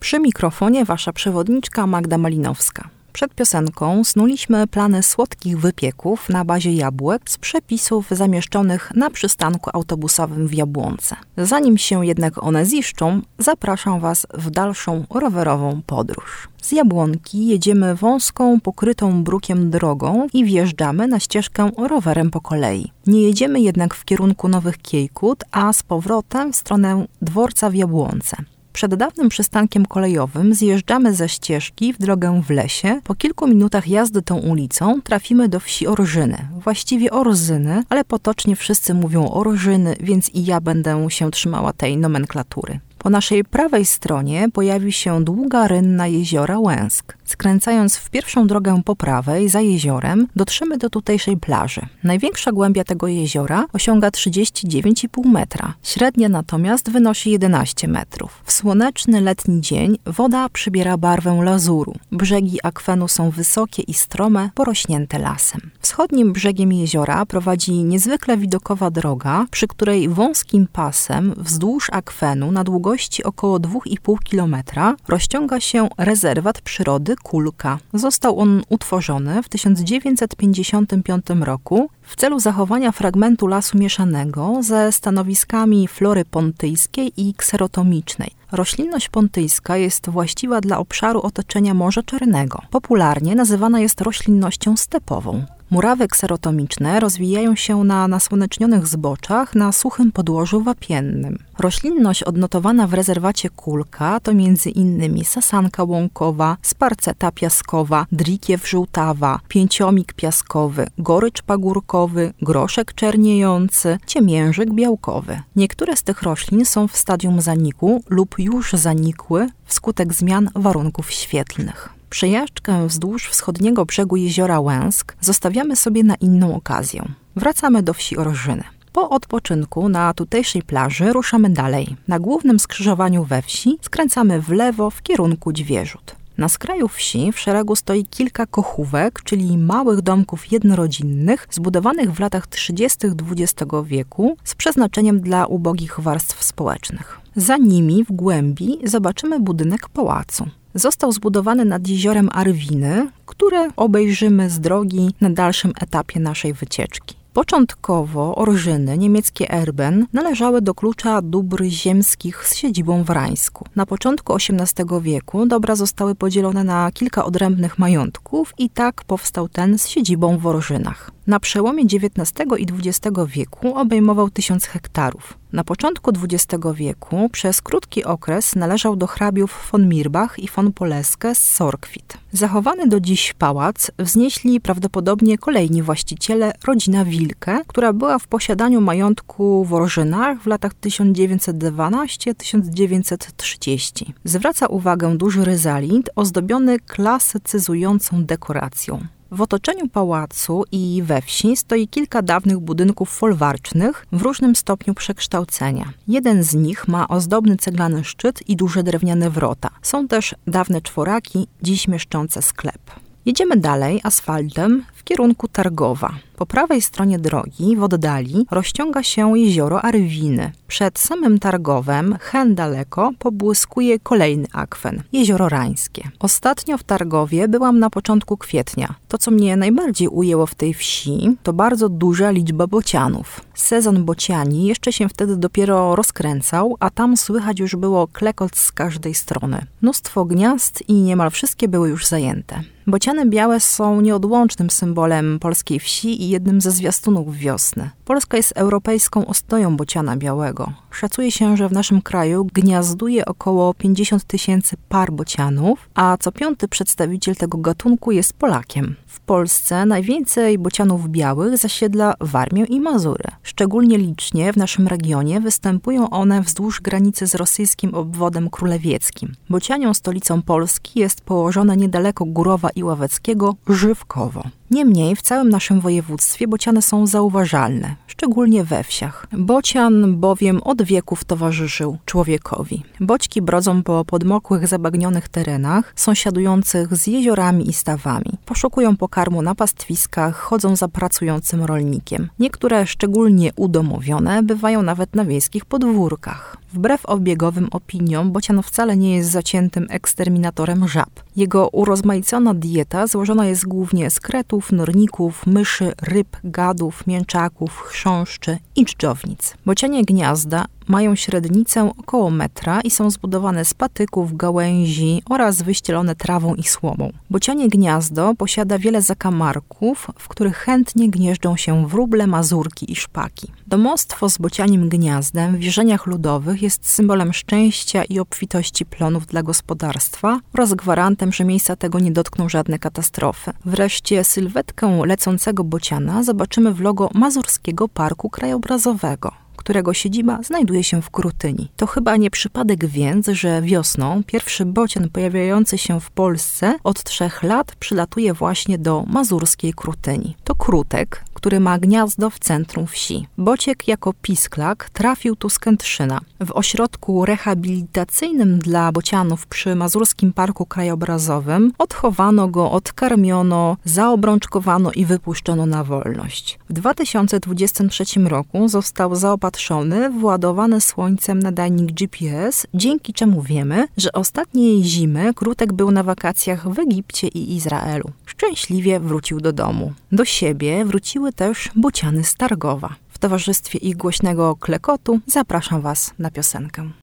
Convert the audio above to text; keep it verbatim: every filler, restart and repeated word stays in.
Przy mikrofonie wasza przewodniczka Magda Malinowska. Przed piosenką snuliśmy plany słodkich wypieków na bazie jabłek z przepisów zamieszczonych na przystanku autobusowym w Jabłonce. Zanim się jednak one ziszczą, zapraszam was w dalszą rowerową podróż. Z Jabłonki jedziemy wąską, pokrytą brukiem drogą i wjeżdżamy na ścieżkę rowerem po kolei. Nie jedziemy jednak w kierunku Nowych Kiejkut, a z powrotem w stronę dworca w Jabłonce. Przed dawnym przystankiem kolejowym zjeżdżamy ze ścieżki w drogę w lesie. Po kilku minutach jazdy tą ulicą trafimy do wsi Orżyny. Właściwie Orzyny, ale potocznie wszyscy mówią Orżyny, więc i ja będę się trzymała tej nomenklatury. Po naszej prawej stronie pojawi się długa rynna jeziora Łęsk. Skręcając w pierwszą drogę po prawej, za jeziorem, dotrzemy do tutejszej plaży. Największa głębia tego jeziora osiąga trzydzieści dziewięć i pół metra. Średnia natomiast wynosi jedenaście metrów. W słoneczny letni dzień woda przybiera barwę lazuru. Brzegi akwenu są wysokie i strome, porośnięte lasem. Wschodnim brzegiem jeziora prowadzi niezwykle widokowa droga, przy której wąskim pasem wzdłuż akwenu na długości około dwa i pół kilometra rozciąga się rezerwat przyrody Kulka. Został on utworzony w tysiąc dziewięćset pięćdziesiątym piątym roku w celu zachowania fragmentu lasu mieszanego ze stanowiskami flory pontyjskiej i kserotomicznej. Roślinność pontyjska jest właściwa dla obszaru otoczenia Morza Czarnego. Popularnie nazywana jest roślinnością stepową. Murawy kserotomiczne rozwijają się na nasłonecznionych zboczach na suchym podłożu wapiennym. Roślinność odnotowana w rezerwacie Kulka to między innymi sasanka łąkowa, sparceta piaskowa, drikiew żółtawa, pięciomik piaskowy, gorycz pagórkowy, groszek czerniejący, ciemiężyk białkowy. Niektóre z tych roślin są w stadium zaniku lub już zanikły wskutek zmian warunków świetlnych. Przejażdżkę wzdłuż wschodniego brzegu jeziora Łęsk zostawiamy sobie na inną okazję. Wracamy do wsi Orżyny. Po odpoczynku na tutejszej plaży ruszamy dalej. Na głównym skrzyżowaniu we wsi skręcamy w lewo w kierunku Dźwierzut. Na skraju wsi w szeregu stoi kilka kochówek, czyli małych domków jednorodzinnych, zbudowanych w latach trzydziestych dwudziestego wieku z przeznaczeniem dla ubogich warstw społecznych. Za nimi w głębi zobaczymy budynek pałacu. Został zbudowany nad jeziorem Arwiny, które obejrzymy z drogi na dalszym etapie naszej wycieczki. Początkowo Orżyny, niemieckie Erben, należały do klucza dóbr ziemskich z siedzibą w Rańsku. Na początku osiemnastego wieku dobra zostały podzielone na kilka odrębnych majątków i tak powstał ten z siedzibą w Orżynach. Na przełomie dziewiętnastego i dwudziestego wieku obejmował tysiąc hektarów. Na początku dwudziestego wieku przez krótki okres należał do hrabiów von Mirbach i von Poleskę z Sorkwit. Zachowany do dziś pałac wznieśli prawdopodobnie kolejni właściciele, rodzina Wilke, która była w posiadaniu majątku w Orżynach w latach tysiąc dziewięćset dwunastego do tysiąc dziewięćset trzydziestego. Zwraca uwagę duży ryzalit ozdobiony klasycyzującą dekoracją. W otoczeniu pałacu i we wsi stoi kilka dawnych budynków folwarcznych w różnym stopniu przekształcenia. Jeden z nich ma ozdobny ceglany szczyt i duże drewniane wrota. Są też dawne czworaki, dziś mieszczące sklep. Jedziemy dalej asfaltem w kierunku Targowa. Po prawej stronie drogi, w oddali, rozciąga się jezioro Arwiny. Przed samym Targowem, hen daleko, pobłyskuje kolejny akwen, jezioro Rańskie. Ostatnio w Targowie byłam na początku kwietnia. To, co mnie najbardziej ujęło w tej wsi, to bardzo duża liczba bocianów. Sezon bociani jeszcze się wtedy dopiero rozkręcał, a tam słychać już było klekot z każdej strony. Mnóstwo gniazd i niemal wszystkie były już zajęte. Bociany białe są nieodłącznym symbolem polskiej wsi i jednym ze zwiastunów wiosny. Polska jest europejską ostoją bociana białego. Szacuje się, że w naszym kraju gniazduje około pięćdziesiąt tysięcy par bocianów, a co piąty przedstawiciel tego gatunku jest Polakiem. W Polsce najwięcej bocianów białych zasiedla Warmię i Mazury. Szczególnie licznie w naszym regionie występują one wzdłuż granicy z rosyjskim obwodem królewieckim. Bocianią stolicą Polski jest położone niedaleko Górowa i Ławeckiego Żywkowo. Niemniej w całym naszym województwie bociany są zauważalne, szczególnie we wsiach. Bocian bowiem od wieków towarzyszył człowiekowi. Boćki brodzą po podmokłych, zabagnionych terenach, sąsiadujących z jeziorami i stawami. Poszukują pokarmu na pastwiskach, chodzą za pracującym rolnikiem. Niektóre, szczególnie udomowione, bywają nawet na wiejskich podwórkach. Wbrew obiegowym opiniom, bocian wcale nie jest zaciętym eksterminatorem żab. Jego urozmaicona dieta złożona jest głównie z kretów, norników, myszy, ryb, gadów, mięczaków, chrząszczy i dżdżownic. Bocianie gniazda mają średnicę około metra i są zbudowane z patyków, gałęzi oraz wyścielone trawą i słomą. Bocianie gniazdo posiada wiele zakamarków, w których chętnie gnieżdżą się wróble, mazurki i szpaki. Domostwo z bocianim gniazdem w wierzeniach ludowych jest symbolem szczęścia i obfitości plonów dla gospodarstwa oraz gwarantem, że miejsca tego nie dotkną żadne katastrofy. Wreszcie sylwetkę lecącego bociana zobaczymy w logo Mazurskiego Parku Krajobrazowego, którego siedziba znajduje się w Krutyni. To chyba nie przypadek więc, że wiosną pierwszy bocian pojawiający się w Polsce od trzech lat przylatuje właśnie do mazurskiej Krutyni. To krutek, który ma gniazdo w centrum wsi. Bociek jako pisklak trafił tu z Kętrzyna. W ośrodku rehabilitacyjnym dla bocianów przy Mazurskim Parku Krajobrazowym odchowano go, odkarmiono, zaobrączkowano i wypuszczono na wolność. W dwa tysiące dwudziestym trzecim roku został zaopatrzony w ładowany słońcem nadajnik G P S, dzięki czemu wiemy, że ostatniej zimy krutek był na wakacjach w Egipcie i Izraelu. Szczęśliwie wrócił do domu. Do siebie wróciły też bociany z Targowa. W towarzystwie ich głośnego klekotu zapraszam Was na piosenkę.